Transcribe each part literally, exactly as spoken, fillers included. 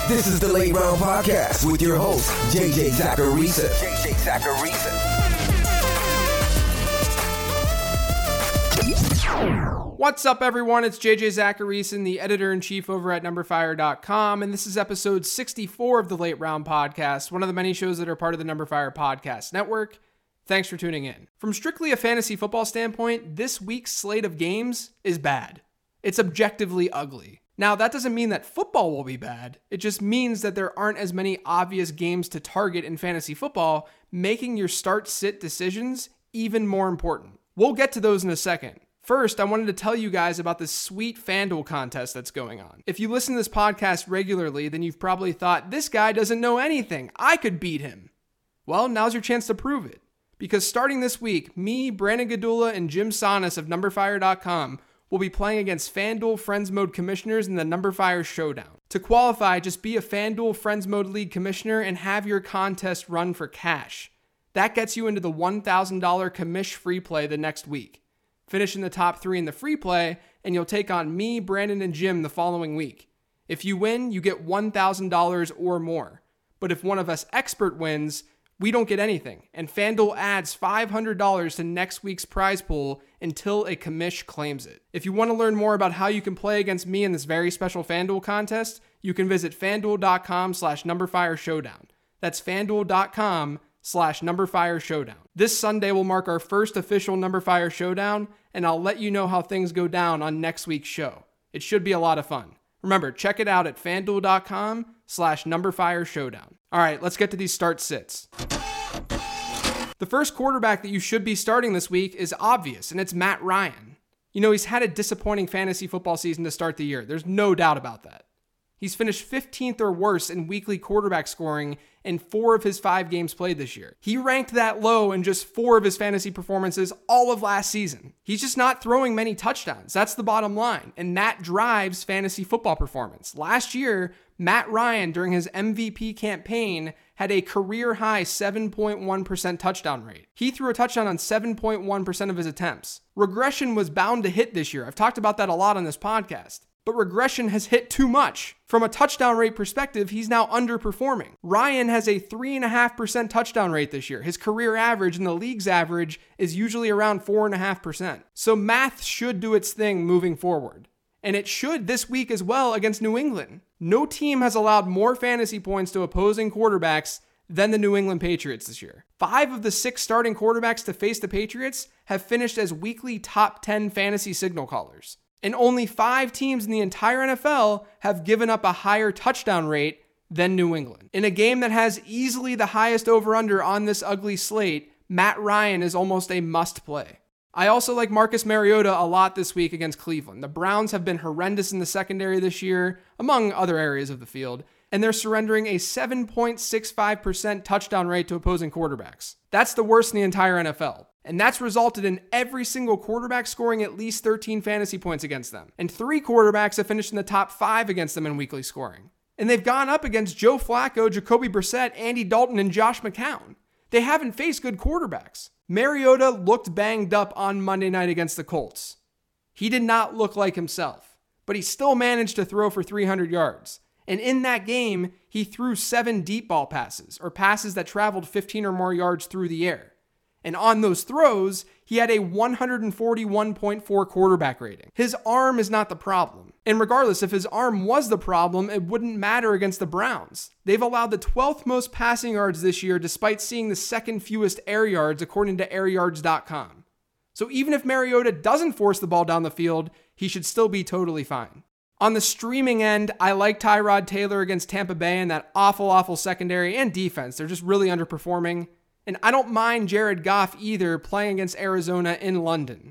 This is the Late Round Podcast with your host, J J Zachariason. J J Zachariason. What's up, everyone? It's J J Zachariason, the editor-in-chief over at number fire dot com, and this is episode sixty-four of the Late Round Podcast, one of the many shows that are part of the Number Fire Podcast Network. Thanks for tuning in. From strictly a fantasy football standpoint, this week's slate of games is bad. It's objectively ugly. Now, that doesn't mean that football will be bad. It just means that there aren't as many obvious games to target in fantasy football, making your start-sit decisions even more important. We'll get to those in a second. First, I wanted to tell you guys about this sweet FanDuel contest that's going on. If you listen to this podcast regularly, then you've probably thought, this guy doesn't know anything. I could beat him. Well, now's your chance to prove it. Because starting this week, me, Brandon Gadula, and Jim Sonis of number fire dot com will be playing against FanDuel Friends Mode commissioners in the Number Fire Showdown. To qualify, just be a FanDuel Friends Mode League commissioner and have your contest run for cash. That gets you into the one thousand dollars commish free play the next week. Finish in the top three in the free play, and you'll take on me, Brandon, and Jim the following week. If you win, you get one thousand dollars or more. But if one of us expert wins, we don't get anything, and FanDuel adds five hundred dollars to next week's prize pool until a commish claims it. If you want to learn more about how you can play against me in this very special FanDuel contest, you can visit FanDuel.com slash numberfire showdown. That's FanDuel.com slash numberfire showdown. This Sunday will mark our first official Number Fire Showdown, and I'll let you know how things go down on next week's show. It should be a lot of fun. Remember, check it out at FanDuel.com slash numberfire showdown. All right, let's get to these start sits. The first quarterback that you should be starting this week is obvious, and it's Matt Ryan. You know, he's had a disappointing fantasy football season to start the year. There's no doubt about that. He's finished fifteenth or worse in weekly quarterback scoring in four of his five games played this year. He ranked that low in just four of his fantasy performances all of last season. He's just not throwing many touchdowns. That's the bottom line, and that drives fantasy football performance. Last year, Matt Ryan, during his M V P campaign, had a career-high seven point one percent touchdown rate. He threw a touchdown on seven point one percent of his attempts. Regression was bound to hit this year. I've talked about that a lot on this podcast. But regression has hit too much. From a touchdown rate perspective, he's now underperforming. Ryan has a three point five percent touchdown rate this year. His career average and the league's average is usually around four point five percent. So math should do its thing moving forward. And it should this week as well against New England. No team has allowed more fantasy points to opposing quarterbacks than the New England Patriots this year. Five of the six starting quarterbacks to face the Patriots have finished as weekly top ten fantasy signal callers. And only five teams in the entire N F L have given up a higher touchdown rate than New England. In a game that has easily the highest over-under on this ugly slate, Matt Ryan is almost a must-play. I also like Marcus Mariota a lot this week against Cleveland. The Browns have been horrendous in the secondary this year, among other areas of the field, and they're surrendering a seven point six five percent touchdown rate to opposing quarterbacks. That's the worst in the entire N F L. And that's resulted in every single quarterback scoring at least thirteen fantasy points against them. And three quarterbacks have finished in the top five against them in weekly scoring. And they've gone up against Joe Flacco, Jacoby Brissett, Andy Dalton, and Josh McCown. They haven't faced good quarterbacks. Mariota looked banged up on Monday night against the Colts. He did not look like himself, but he still managed to throw for three hundred yards. And in that game, he threw seven deep ball passes, or passes that traveled fifteen or more yards through the air. And on those throws, he had a one forty-one point four quarterback rating. His arm is not the problem. And regardless, if his arm was the problem, it wouldn't matter against the Browns. They've allowed the twelfth most passing yards this year, despite seeing the second fewest air yards, according to air yards dot com. So even if Mariota doesn't force the ball down the field, he should still be totally fine. On the streaming end, I like Tyrod Taylor against Tampa Bay and that awful, awful secondary and defense. They're just really underperforming. And I don't mind Jared Goff either playing against Arizona in London.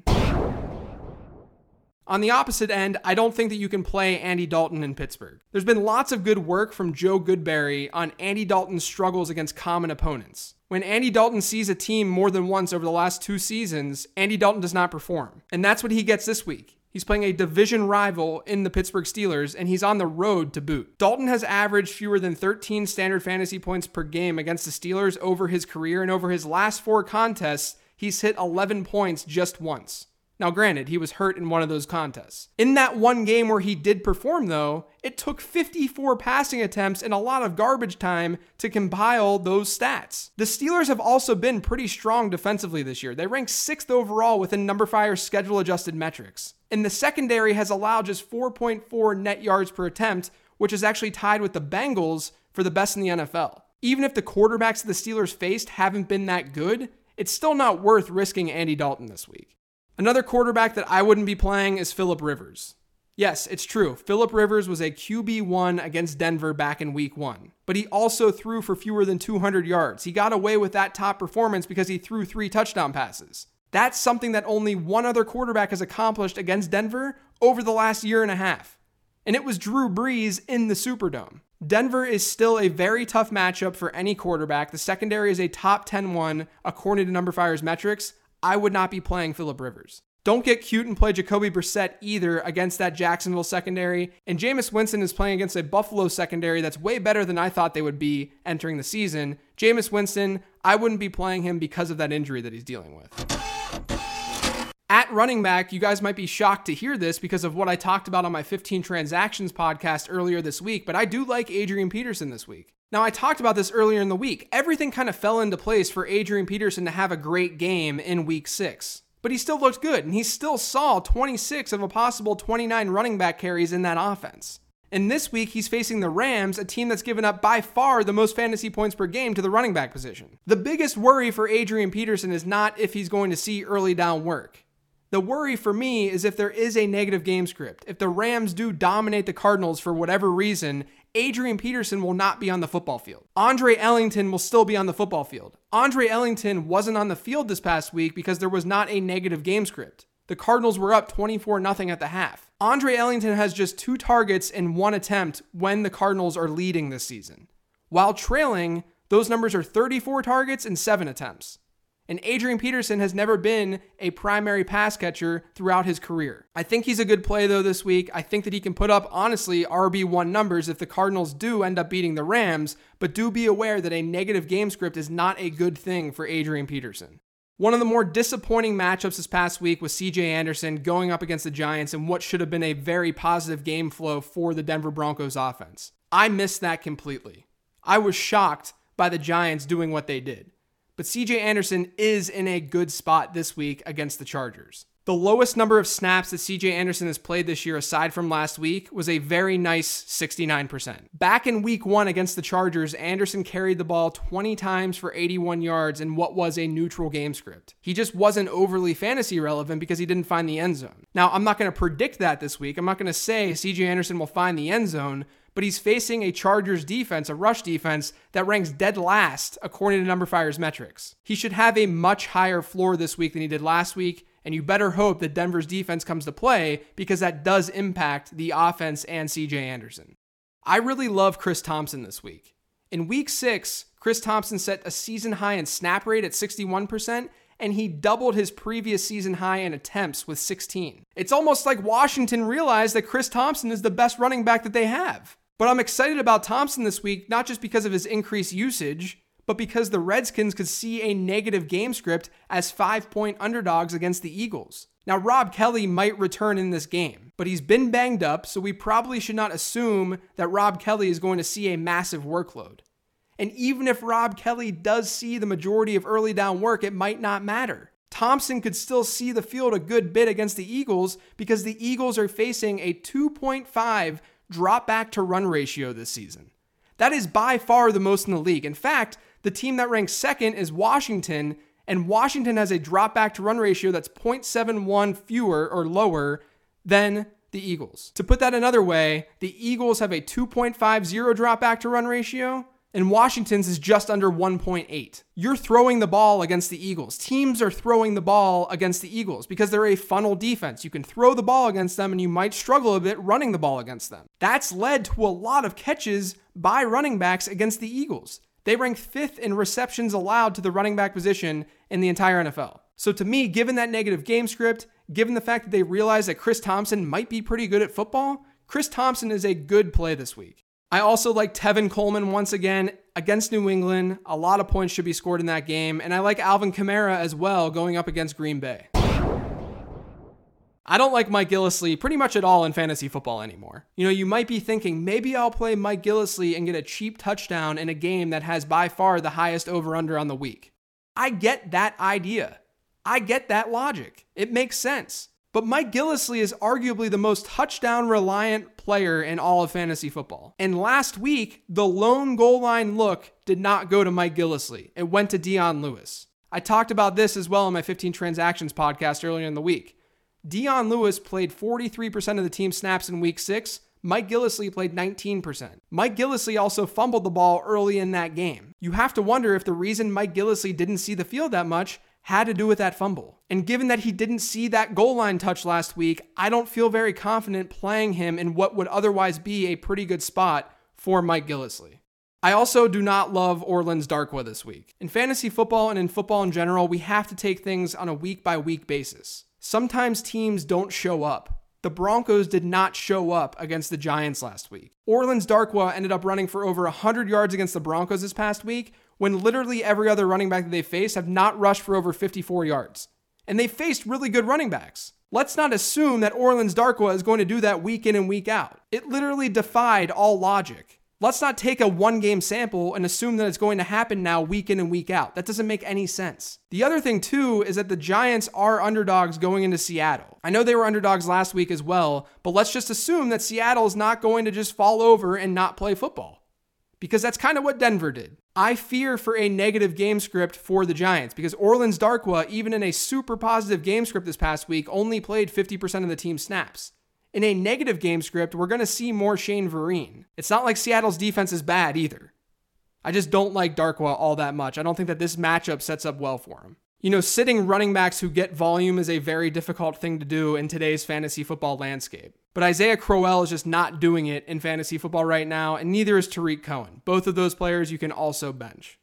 On the opposite end, I don't think that you can play Andy Dalton in Pittsburgh. There's been lots of good work from Joe Goodberry on Andy Dalton's struggles against common opponents. When Andy Dalton sees a team more than once over the last two seasons, Andy Dalton does not perform. And that's what he gets this week. He's playing a division rival in the Pittsburgh Steelers, and he's on the road to boot. Dalton has averaged fewer than thirteen standard fantasy points per game against the Steelers over his career, and over his last four contests, he's hit eleven points just once. Now granted, he was hurt in one of those contests. In that one game where he did perform though, it took fifty-four passing attempts and a lot of garbage time to compile those stats. The Steelers have also been pretty strong defensively this year. They rank sixth overall within numberFire's schedule adjusted metrics. And the secondary has allowed just four point four net yards per attempt, which is actually tied with the Bengals for the best in the N F L. Even if the quarterbacks the Steelers faced haven't been that good, it's still not worth risking Andy Dalton this week. Another quarterback that I wouldn't be playing is Phillip Rivers. Yes, it's true. Phillip Rivers was a Q B one against Denver back in week one, but he also threw for fewer than two hundred yards. He got away with that top performance because he threw three touchdown passes. That's something that only one other quarterback has accomplished against Denver over the last year and a half. And it was Drew Brees in the Superdome. Denver is still a very tough matchup for any quarterback. The secondary is a top ten one according to numberFire's metrics. I would not be playing Phillip Rivers. Don't get cute and play Jacoby Brissett either against that Jacksonville secondary. And Jameis Winston is playing against a Buffalo secondary that's way better than I thought they would be entering the season. Jameis Winston, I wouldn't be playing him because of that injury that he's dealing with. At running back, you guys might be shocked to hear this because of what I talked about on my fifteen Transactions podcast earlier this week, but I do like Adrian Peterson this week. Now, I talked about this earlier in the week. Everything kind of fell into place for Adrian Peterson to have a great game in week six. But he still looked good, and he still saw twenty-six of a possible twenty-nine running back carries in that offense. And this week, he's facing the Rams, a team that's given up by far the most fantasy points per game to the running back position. The biggest worry for Adrian Peterson is not if he's going to see early down work. The worry for me is if there is a negative game script. If the Rams do dominate the Cardinals for whatever reason, Adrian Peterson will not be on the football field. Andre Ellington will still be on the football field. Andre Ellington wasn't on the field this past week because there was not a negative game script. The Cardinals were up twenty-four nothing at the half. Andre Ellington has just two targets in one attempt when the Cardinals are leading this season. While trailing, those numbers are thirty-four targets and seven attempts. And Adrian Peterson has never been a primary pass catcher throughout his career. I think he's a good play, though, this week. I think that he can put up, honestly, R B one numbers if the Cardinals do end up beating the Rams, but do be aware that a negative game script is not a good thing for Adrian Peterson. One of the more disappointing matchups this past week was C J Anderson going up against the Giants in what should have been a very positive game flow for the Denver Broncos offense. I missed that completely. I was shocked by the Giants doing what they did. But C J Anderson is in a good spot this week against the Chargers. The lowest number of snaps that C J Anderson has played this year aside from last week was a very nice sixty-nine percent. Back in week one against the Chargers, Anderson carried the ball twenty times for eighty-one yards in what was a neutral game script. He just wasn't overly fantasy relevant because he didn't find the end zone. Now, I'm not going to predict that this week. I'm not going to say C J Anderson will find the end zone, but he's facing a Chargers defense, a rush defense, that ranks dead last according to numberFire's metrics. He should have a much higher floor this week than he did last week, and you better hope that Denver's defense comes to play because that does impact the offense and C J Anderson. I really love Chris Thompson this week. In week six, Chris Thompson set a season high in snap rate at sixty-one percent, and he doubled his previous season high in attempts with sixteen. It's almost like Washington realized that Chris Thompson is the best running back that they have. But I'm excited about Thompson this week, not just because of his increased usage, but because the Redskins could see a negative game script as five-point underdogs against the Eagles. Now, Rob Kelly might return in this game, but he's been banged up, so we probably should not assume that Rob Kelly is going to see a massive workload. And even if Rob Kelly does see the majority of early down work, it might not matter. Thompson could still see the field a good bit against the Eagles because the Eagles are facing a two point five drop back to run ratio this season. That is by far the most in the league. In fact, the team that ranks second is Washington, and Washington has a drop back to run ratio that's zero point seven one fewer or lower than the Eagles. To put that another way, the Eagles have a two point five zero drop back to run ratio, and Washington's is just under one point eight. You're throwing the ball against the Eagles. Teams are throwing the ball against the Eagles because they're a funnel defense. You can throw the ball against them and you might struggle a bit running the ball against them. That's led to a lot of catches by running backs against the Eagles. They rank fifth in receptions allowed to the running back position in the entire N F L. So to me, given that negative game script, given the fact that they realize that Chris Thompson might be pretty good at football, Chris Thompson is a good play this week. I also like Tevin Coleman once again against New England. A lot of points should be scored in that game. And I like Alvin Kamara as well going up against Green Bay. I don't like Mike Gillislee pretty much at all in fantasy football anymore. You know, you might be thinking, maybe I'll play Mike Gillislee and get a cheap touchdown in a game that has by far the highest over-under on the week. I get that idea. I get that logic. It makes sense. But Mike Gillislee is arguably the most touchdown-reliant player in all of fantasy football. And last week, the lone goal line look did not go to Mike Gillislee. It went to Dion Lewis. I talked about this as well in my fifteen Transactions podcast earlier in the week. Dion Lewis played forty-three percent of the team snaps in week six. Mike Gillislee played nineteen percent. Mike Gillislee also fumbled the ball early in that game. You have to wonder if the reason Mike Gillislee didn't see the field that much had to do with that fumble. And given that he didn't see that goal line touch last week, I don't feel very confident playing him in what would otherwise be a pretty good spot for Mike Gillislee. I also do not love Orleans Darkwa this week. In fantasy football and in football in general, we have to take things on a week-by-week basis. Sometimes teams don't show up. The Broncos did not show up against the Giants last week. Orleans Darkwa ended up running for over one hundred yards against the Broncos this past week, when literally every other running back that they faced have not rushed for over fifty-four yards. And they faced really good running backs. Let's not assume that Orleans Darkwa is going to do that week in and week out. It literally defied all logic. Let's not take a one-game sample and assume that it's going to happen now week in and week out. That doesn't make any sense. The other thing, too, is that the Giants are underdogs going into Seattle. I know they were underdogs last week as well, but let's just assume that Seattle is not going to just fall over and not play football. Because that's kind of what Denver did. I fear for a negative game script for the Giants because Orleans Darkwa, even in a super positive game script this past week, only played fifty percent of the team's snaps. In a negative game script, we're going to see more Shane Vereen. It's not like Seattle's defense is bad either. I just don't like Darkwa all that much. I don't think that this matchup sets up well for him. You know, sitting running backs who get volume is a very difficult thing to do in today's fantasy football landscape. But Isaiah Crowell is just not doing it in fantasy football right now, and neither is Tariq Cohen. Both of those players you can also bench.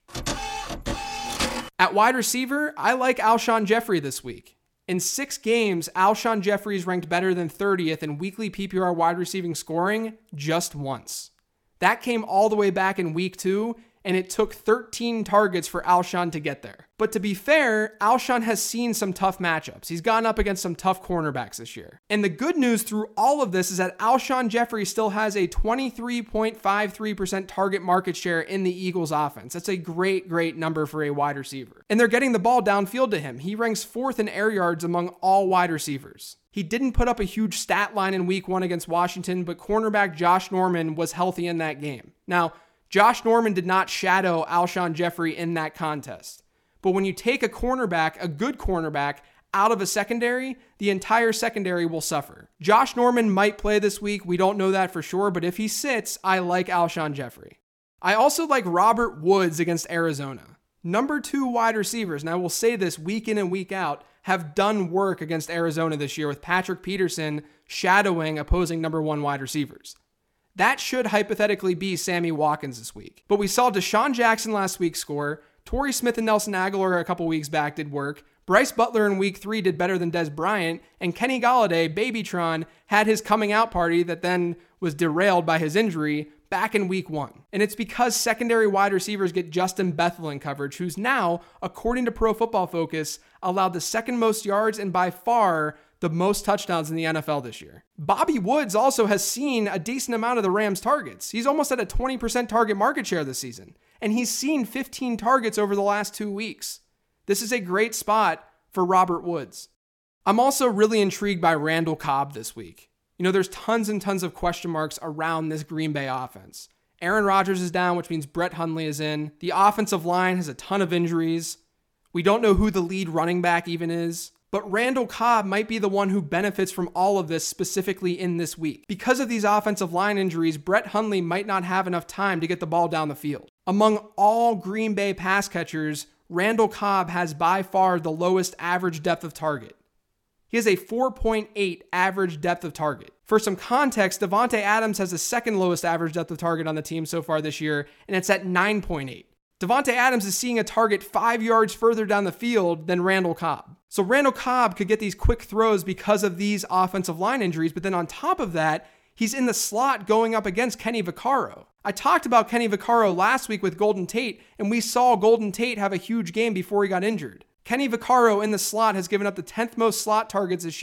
At wide receiver, I like Alshon Jeffrey this week. In six games, Alshon Jeffrey is ranked better than thirtieth in weekly P P R wide receiving scoring just once. That came all the way back in week two, and it took thirteen targets for Alshon to get there. But to be fair, Alshon has seen some tough matchups. He's gone up against some tough cornerbacks this year. And the good news through all of this is that Alshon Jeffrey still has a twenty-three point five three percent target market share in the Eagles offense. That's a great, great number for a wide receiver. And they're getting the ball downfield to him. He ranks fourth in air yards among all wide receivers. He didn't put up a huge stat line in week one against Washington, but cornerback Josh Norman was healthy in that game. Now, Josh Norman did not shadow Alshon Jeffrey in that contest. But when you take a cornerback, a good cornerback, out of a secondary, the entire secondary will suffer. Josh Norman might play this week. We don't know that for sure, but if he sits, I like Alshon Jeffrey. I also like Robert Woods against Arizona. Number two wide receivers, and I will say this week in and week out, have done work against Arizona this year with Patrick Peterson shadowing opposing number one wide receivers. That should hypothetically be Sammy Watkins this week. But we saw Deshaun Jackson last week score. Torrey Smith and Nelson Aguilar a couple weeks back did work. Bryce Butler in week three did better than Des Bryant. And Kenny Golladay, Babytron, had his coming out party that then was derailed by his injury back in week one. And it's because secondary wide receivers get Justin Bethel in coverage, who's now, according to Pro Football Focus, allowed the second most yards and by far the most touchdowns in the N F L this year. Bobby Woods also has seen a decent amount of the Rams' targets. He's almost at a twenty percent target market share this season, and he's seen fifteen targets over the last two weeks. This is a great spot for Robert Woods. I'm also really intrigued by Randall Cobb this week. You know, there's tons and tons of question marks around this Green Bay offense. Aaron Rodgers is down, which means Brett Hundley is in. The offensive line has a ton of injuries. We don't know who the lead running back even is. But Randall Cobb might be the one who benefits from all of this specifically in this week. Because of these offensive line injuries, Brett Hundley might not have enough time to get the ball down the field. Among all Green Bay pass catchers, Randall Cobb has by far the lowest average depth of target. He has a four point eight average depth of target. For some context, Davante Adams has the second lowest average depth of target on the team so far this year, and it's at nine point eight. Davante Adams is seeing a target five yards further down the field than Randall Cobb. So Randall Cobb could get these quick throws because of these offensive line injuries, but then on top of that, he's in the slot going up against Kenny Vaccaro. I talked about Kenny Vaccaro last week with Golden Tate, and we saw Golden Tate have a huge game before he got injured. Kenny Vaccaro in the slot has given up the tenth most slot targets this year,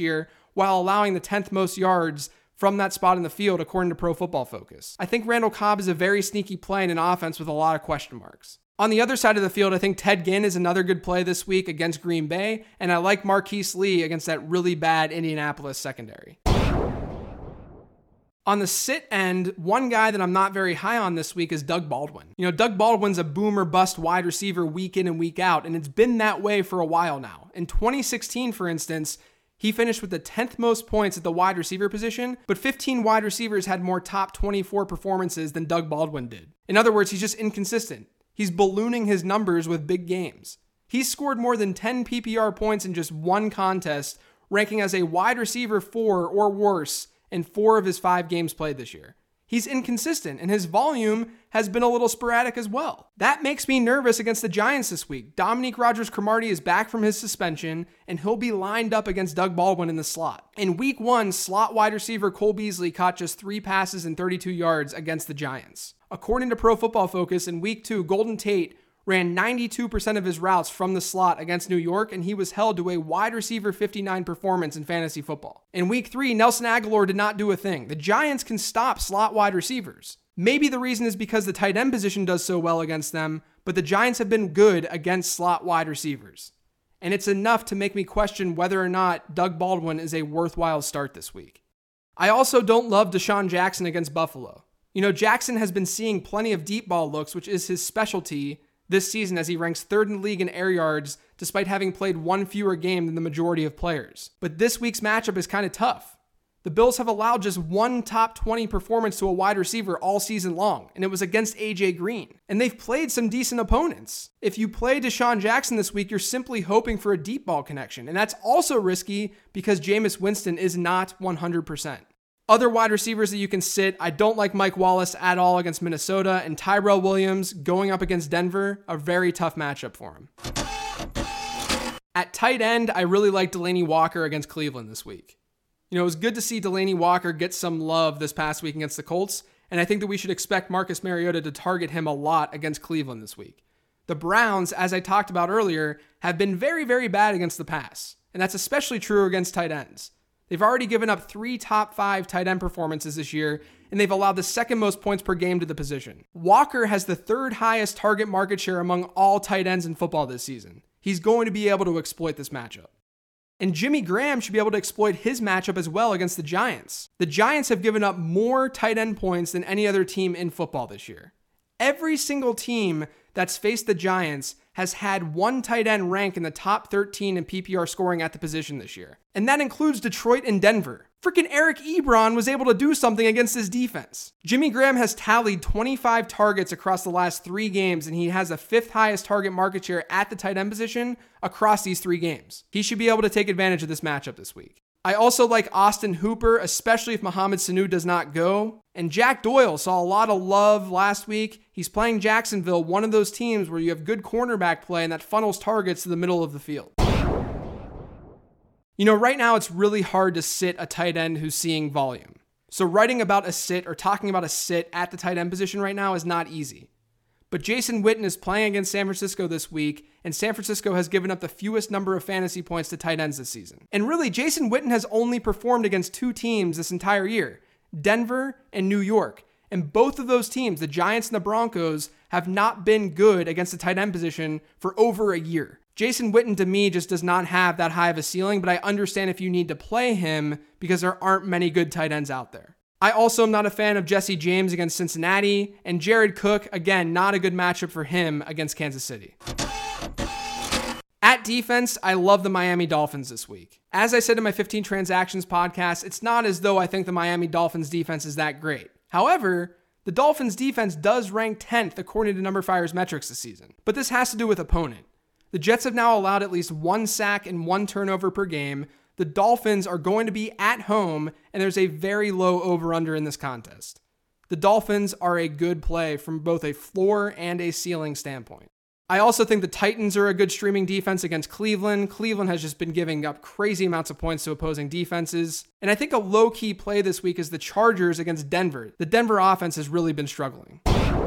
while allowing the tenth most yards from that spot in the field, according to Pro Football Focus. I think Randall Cobb is a very sneaky play in an offense with a lot of question marks. On the other side of the field, I think Ted Ginn is another good play this week against Green Bay, and I like Marquise Lee against that really bad Indianapolis secondary. On the sit end, one guy that I'm not very high on this week is Doug Baldwin. You know, Doug Baldwin's a boom or bust wide receiver week in and week out, and it's been that way for a while now. In twenty sixteen, for instance, he finished with the tenth most points at the wide receiver position, but fifteen wide receivers had more top twenty-four performances than Doug Baldwin did. In other words, he's just inconsistent. He's ballooning his numbers with big games. He's scored more than ten P P R points in just one contest, ranking as a wide receiver four or worse in four of his five games played this year. He's inconsistent, and his volume has been a little sporadic as well. That makes me nervous against the Giants this week. Dominique Rodgers-Cromartie is back from his suspension, and he'll be lined up against Doug Baldwin in the slot. In week one, slot wide receiver Cole Beasley caught just three passes and thirty-two yards against the Giants. According to Pro Football Focus, in week two, Golden Tate ran ninety-two percent of his routes from the slot against New York, and he was held to a wide receiver fifty-nine performance in fantasy football. In week three, Nelson Aguilar did not do a thing. The Giants can stop slot wide receivers. Maybe the reason is because the tight end position does so well against them, but the Giants have been good against slot wide receivers. And it's enough to make me question whether or not Doug Baldwin is a worthwhile start this week. I also don't love Deshaun Jackson against Buffalo. You know, Jackson has been seeing plenty of deep ball looks, which is his specialty this season, as he ranks third in the league in air yards despite having played one fewer game than the majority of players. But this week's matchup is kind of tough. The Bills have allowed just one top twenty performance to a wide receiver all season long, and it was against A J Green. And they've played some decent opponents. If you play Deshaun Jackson this week, you're simply hoping for a deep ball connection, and that's also risky because Jameis Winston is not one hundred percent. Other wide receivers that you can sit, I don't like Mike Wallace at all against Minnesota, and Tyrell Williams going up against Denver, a very tough matchup for him. At tight end, I really like Delanie Walker against Cleveland this week. You know, it was good to see Delanie Walker get some love this past week against the Colts, and I think that we should expect Marcus Mariota to target him a lot against Cleveland this week. The Browns, as I talked about earlier, have been very, very bad against the pass, and that's especially true against tight ends. They've already given up three top five tight end performances this year, and they've allowed the second most points per game to the position. Walker has the third highest target market share among all tight ends in football this season. He's going to be able to exploit this matchup. And Jimmy Graham should be able to exploit his matchup as well against the Giants. The Giants have given up more tight end points than any other team in football this year. Every single team that's faced the Giants has had one tight end rank in the top thirteen in P P R scoring at the position this year. And that includes Detroit and Denver. Freaking Eric Ebron was able to do something against his defense. Jimmy Graham has tallied twenty-five targets across the last three games, and he has the fifth highest target market share at the tight end position across these three games. He should be able to take advantage of this matchup this week. I also like Austin Hooper, especially if Mohamed Sanu does not go. And Jack Doyle saw a lot of love last week. He's playing Jacksonville, one of those teams where you have good cornerback play and that funnels targets to the middle of the field. You know, right now it's really hard to sit a tight end who's seeing volume. So writing about a sit or talking about a sit at the tight end position right now is not easy. But Jason Witten is playing against San Francisco this week, and San Francisco has given up the fewest number of fantasy points to tight ends this season. And really, Jason Witten has only performed against two teams this entire year, Denver and New York. And both of those teams, the Giants and the Broncos, have not been good against the tight end position for over a year. Jason Witten, to me, just does not have that high of a ceiling, but I understand if you need to play him because there aren't many good tight ends out there. I also am not a fan of Jesse James against Cincinnati, and Jared Cook, again, not a good matchup for him against Kansas City. At defense, I love the Miami Dolphins this week. As I said in my fifteen Transactions podcast, it's not as though I think the Miami Dolphins defense is that great. However, the Dolphins defense does rank tenth according to NumberFire's metrics this season. But this has to do with opponent. The Jets have now allowed at least one sack and one turnover per game. The Dolphins are going to be at home, and there's a very low over-under in this contest. The Dolphins are a good play from both a floor and a ceiling standpoint. I also think the Titans are a good streaming defense against Cleveland. Cleveland has just been giving up crazy amounts of points to opposing defenses. And I think a low-key play this week is the Chargers against Denver. The Denver offense has really been struggling.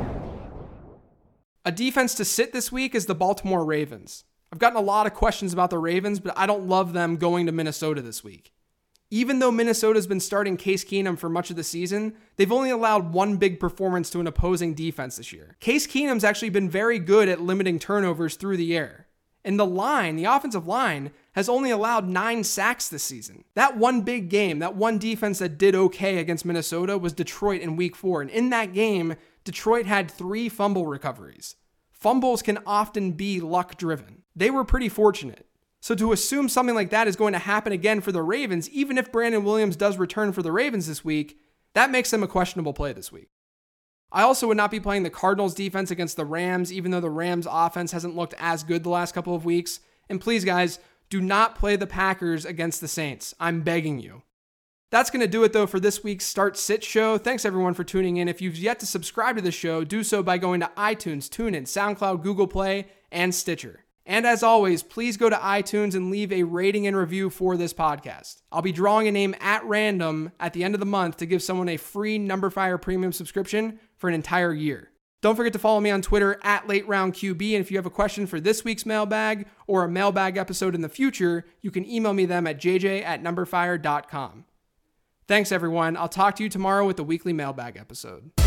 A defense to sit this week is the Baltimore Ravens. I've gotten a lot of questions about the Ravens, but I don't love them going to Minnesota this week. Even though Minnesota's been starting Case Keenum for much of the season, they've only allowed one big performance to an opposing defense this year. Case Keenum's actually been very good at limiting turnovers through the air. And the line, the offensive line, has only allowed nine sacks this season. That one big game, that one defense that did okay against Minnesota was Detroit in week four. And in that game, Detroit had three fumble recoveries. Fumbles can often be luck driven. They were pretty fortunate. So to assume something like that is going to happen again for the Ravens, even if Brandon Williams does return for the Ravens this week, that makes them a questionable play this week. I also would not be playing the Cardinals defense against the Rams, even though the Rams offense hasn't looked as good the last couple of weeks. And please, guys, do not play the Packers against the Saints. I'm begging you. That's going to do it, though, for this week's Start Sit show. Thanks, everyone, for tuning in. If you've yet to subscribe to the show, do so by going to iTunes, TuneIn, SoundCloud, Google Play, and Stitcher. And as always, please go to iTunes and leave a rating and review for this podcast. I'll be drawing a name at random at the end of the month to give someone a free Numberfire premium subscription for an entire year. Don't forget to follow me on Twitter at LateRoundQB, and if you have a question for this week's mailbag or a mailbag episode in the future, you can email me them at j j at numberfire dot com. Thanks, everyone. I'll talk to you tomorrow with the weekly mailbag episode.